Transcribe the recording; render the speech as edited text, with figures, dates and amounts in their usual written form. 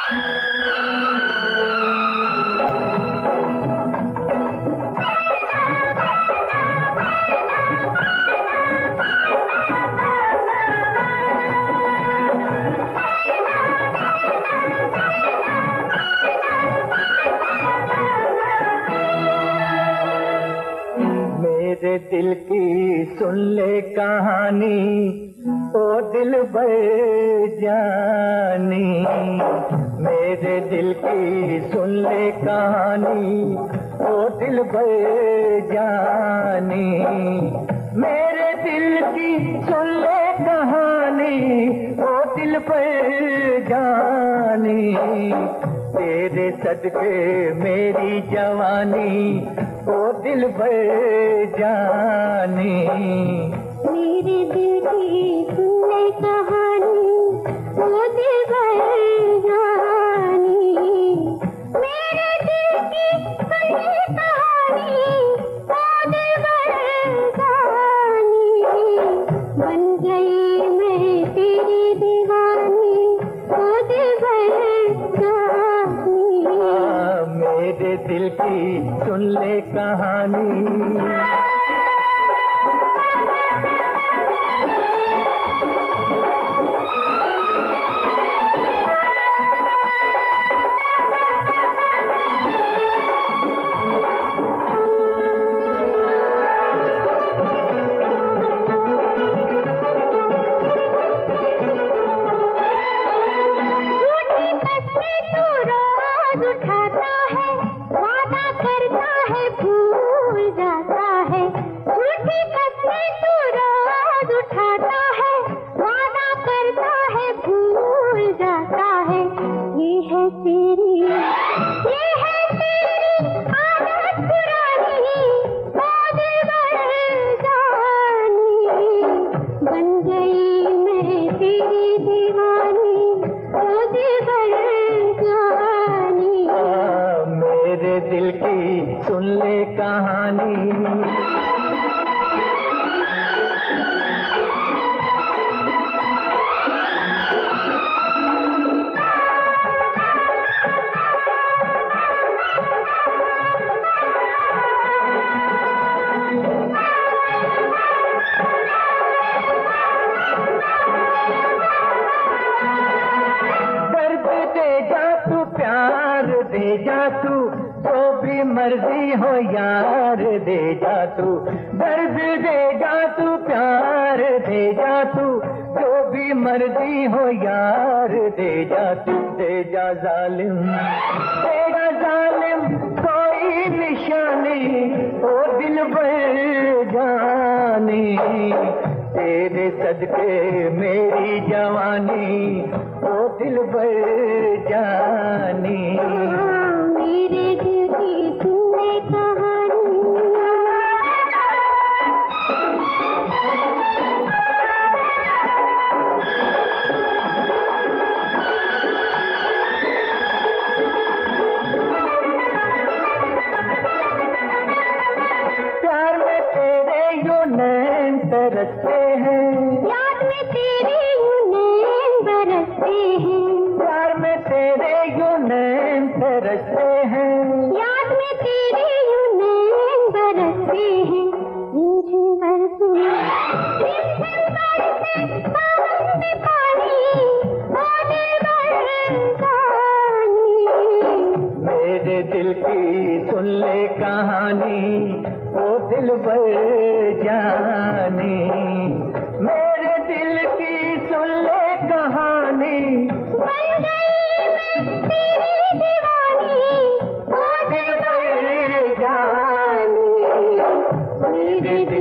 मेरे दिल की सुन ले कहानी, ओ दिल जानी। मेरे दिल की सुन ले कहानी, ओ दिल जानी। मेरे दिल की सुन ले कहानी, ओ दिल जानी। तेरे सदके मेरी जवानी, ओ दिल जानी। मेरे दिल की सुने कहानी, ओ दिल जानी। मेरे दिल की सुने कहानी, ओ दिल जानी। बन गई मैं तेरी दीवानी, ओ दिल जानी। मेरे दिल की सुन ले कहानी। उठाता है, वादा करता है, भूल जाता है। झूठी कसमें तू रोज उठाता है, वादा करता है, भूल जाता है। ये है तेरी आदत पुरानी, ओ दिल जानी। बन गई मैं तेरी दीवानी, ओ दिल जानी। मेरे दिल की सुन ले कहानी। दे जा तू, जो भी मर्जी हो यार दे जा तू। दर्द दे जा तू, प्यार दे जा तू, जो भी मर्जी हो यार दे जा तू। दे जा जालिम, तेरा जालिम कोई निशानी, ओ दिल जानी। तेरे सदके मेरी जवानी, ओ दिल जानी। मेरे दिल की सुने कहानी। प्यार में तेरे यूं नैन तरसते हैं, याद में तेरे यूं नैन बरसते हैं। प्यार में तेरे यूं नैन तरसते हैं, याद में तेरे यूं नैन बरसते हैं। रिमझिम बरसे, रिमझिम बरसे सावन में पानी, ओ दिल जानी। मेरे दिल की सुन ले कहानी, ओ दिल जानी। मेरे दिल की सुन ले कहानी। बन गई मैं तेरी दीवानी, ओ दिल जानी। मेरे